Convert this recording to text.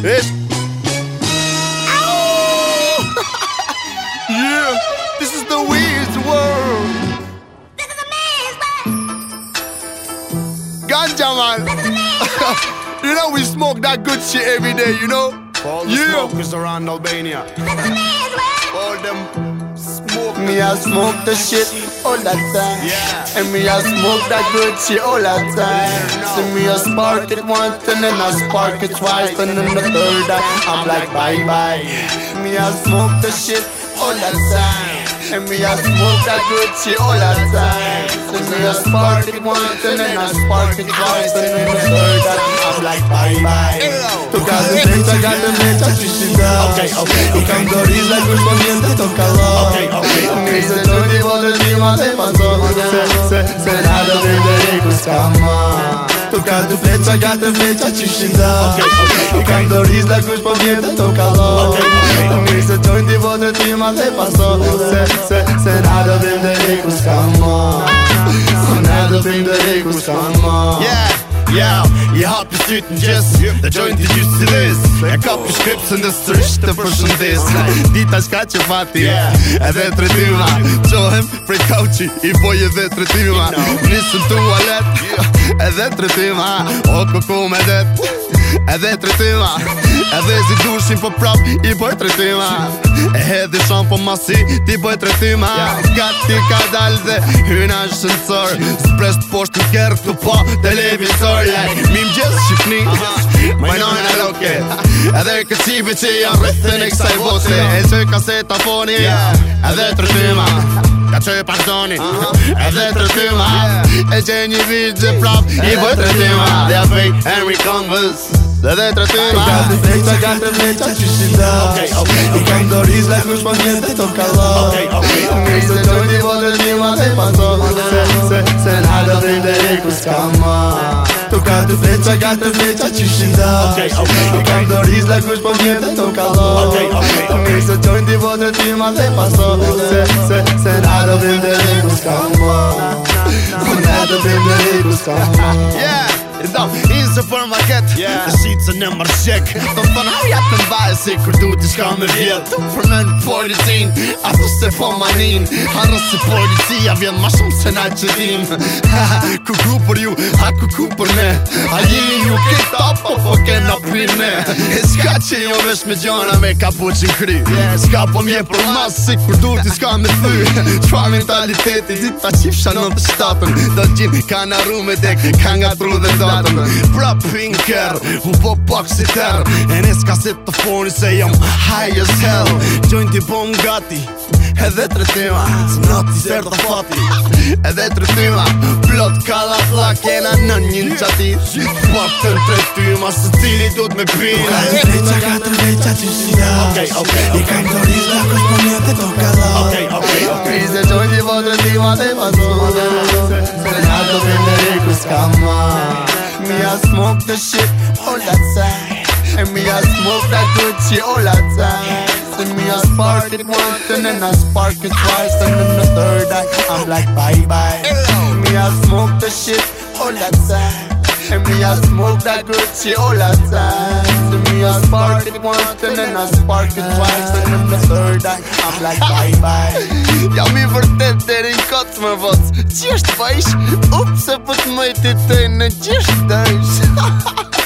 It's yeah, this is the weird world. This is a man's world. Ganja man. You know we smoke that good shit every day, you know? All the smokers around Albania. This is a man's world. All them smoke. Me I smoke the shit all the time. Yeah. And me I smoke that good shit all the time. So me I spark it once and then I spark it twice and then the third time I'm like bye bye. Me I smoke the shit all the time. And me I smoke that good shit all the time. So me I spark it once and then I spark it twice and then the third time I'm like bye bye. Toca de flecha, gata flecha, suicida. Y canto risa, culpa miente, tócalo. Me dice Johnny, vos encima te pasó. Será lo venderé con cama. Toca de flecha, gata flecha, suicida. Y canto risa, culpa miente, tócalo. Me dice Johnny, vos encima te pasó. Será lo venderé con cama. Será lo venderé con cama. Yeah. Ja, jag har besluten just Det gör inte just till this Jag kapar skripsen det största persondes Dit jag ska inte fatti Är det 3 timmar Så hem från couchi I boje det 3 timmar Nissen toalett Är det 3 timmar Och kommer det Är det 3 timmar Är det si duschen på prap I boje 3 timmar Är det sjön på massi I boje 3 timmar Gatti kadalde Hyna shënësor Spresht poshtë në kërë të po Televizor Mim gjithë shqipni Majnojnë e loke Edhe këqive që janë rrëthën e kësaj bote E që kaseta foni Edhe 3 tyma Ka që e pardoni Edhe 3 tyma E që një vigje prap I boj 3 tyma Dhe a fej Henry Converse Edhe 3 tyma Gata flecha, suicida. Y canto risa, culpa miente, tócalo. Me dice Johnny, vos encima te pasó. Será lo venderé con cama. Toca tu flecha, gata flecha, suicida. Y canto risa, culpa miente, tócalo. Me dice Johnny, vos encima te pasó. Será lo venderé con cama. Será lo venderé con cama. Yeah. Idag, inse för market Det shit som nämmer check De fan har jag en bajs Kur du till ska med vjet För män politin Att du ser på manin Han röster politi Jag vet man som sen är tjedim Kuku por ju Ha kuku por ne Ha jini ju kitt upp Och få känna pinne Ska tje jag vesh med gjörna med kapucin kry Ska på mig på massi Kur du till ska med fy Tva mentalitet I ditta kifsha någon till staten Då gin kan ha rummet däck Kan ha tro det Bra pinker, hun på baksiter En ska sitta foni sig om high as hell Joint I Bongatti Edhe 3 tyma Snati serta fati Edhe 3 tyma Plot kalla flak Jena në njën qati Patën 3 tyma Së cili du t'me pina Gata flecha, suicida. Y canto risa, culpa miente, tócalo. Me dice Johnny, vos encima te pasó. Será lo venderé con cama. Me I smoke the shit all the time. And me I smoke that good shit all the time. So me I spark it once and then I spark it twice and then the third time I'm like bye bye. Me I smoke the shit all the time. And me I smoke that good shit all the time. So me I spark it once and then I spark it twice and then the third time I'm like bye bye. Jam I vërtet deri në kot me voc Qështë pa ish Ups e pët mëjti të në qështë dëjsh